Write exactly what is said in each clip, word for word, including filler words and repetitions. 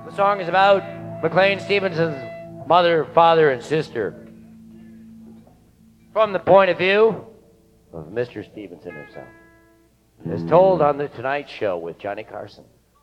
The song is about McLean Stevenson's mother, father, and sister. From the point of view of Mister Stevenson himself. As told on The Tonight Show with Johnny Carson.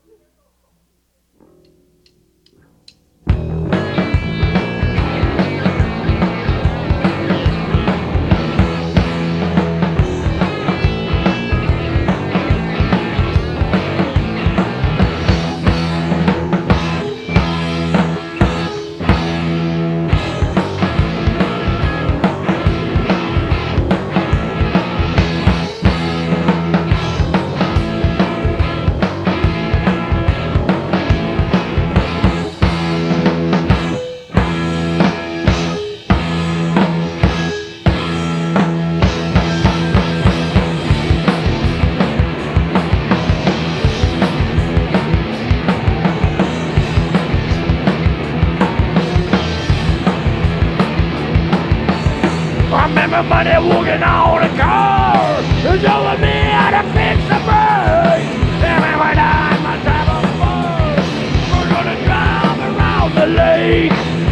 Money walking on a car, who's over me how to fix the brakes. And when I must have a fun, we're gonna drive around the lake.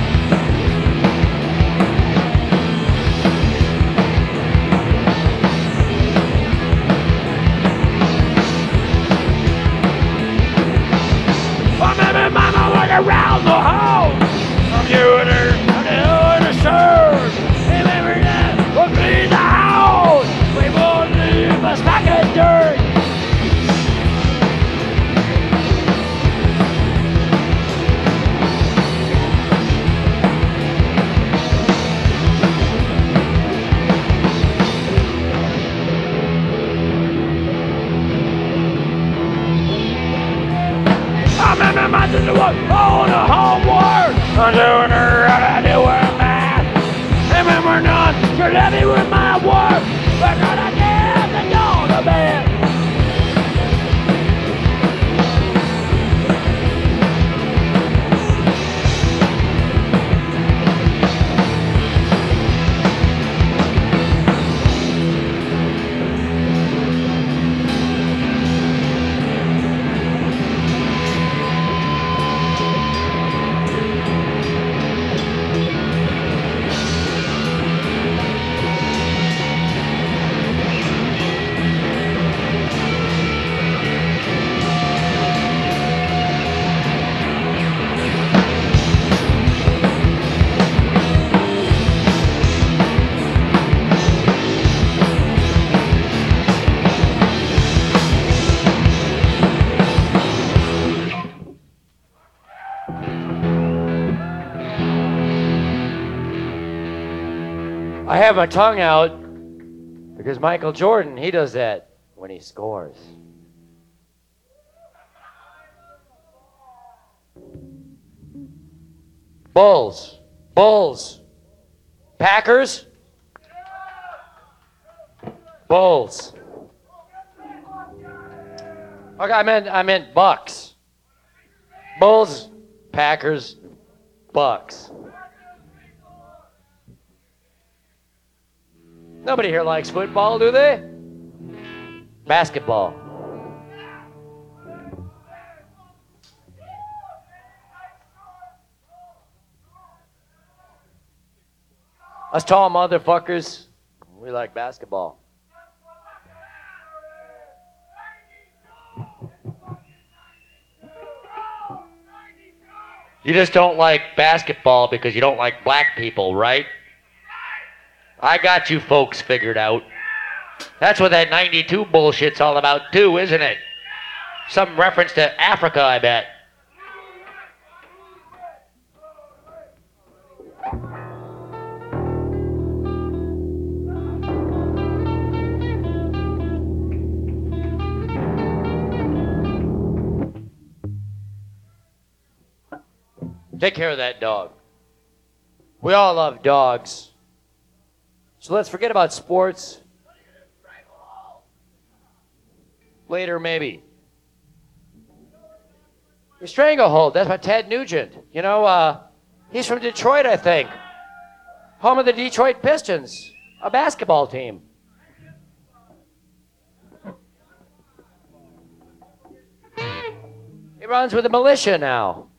I'm having mama walk around the house. I'm doing her, I'm doing her shirt. Remember that? We'll clean the house. We won't leave a stack of dirt. I'm in the mountains of work on a homework. I'm doing her, I'm doing her math. And when we're done, you're happy with my work. We're gonna give the dog a bed. I have my tongue out because Michael Jordan, he does that when he scores. Bulls. Bulls. Packers. Bulls. Okay, I meant I meant Bucks. Bulls, Packers, Bucks. Nobody here likes football, do they? Basketball. Us tall motherfuckers, we like basketball. You just don't like basketball because you don't like black people, right? I got you folks figured out. That's what that ninety-two bullshit's all about too, isn't it? Some reference to Africa, I bet. Take care of that dog. We all love dogs. So let's forget about sports. Later, maybe. Your stranglehold, that's by Ted Nugent. You know, uh, he's from Detroit, I think. Home of the Detroit Pistons, a basketball team. He runs with the militia now.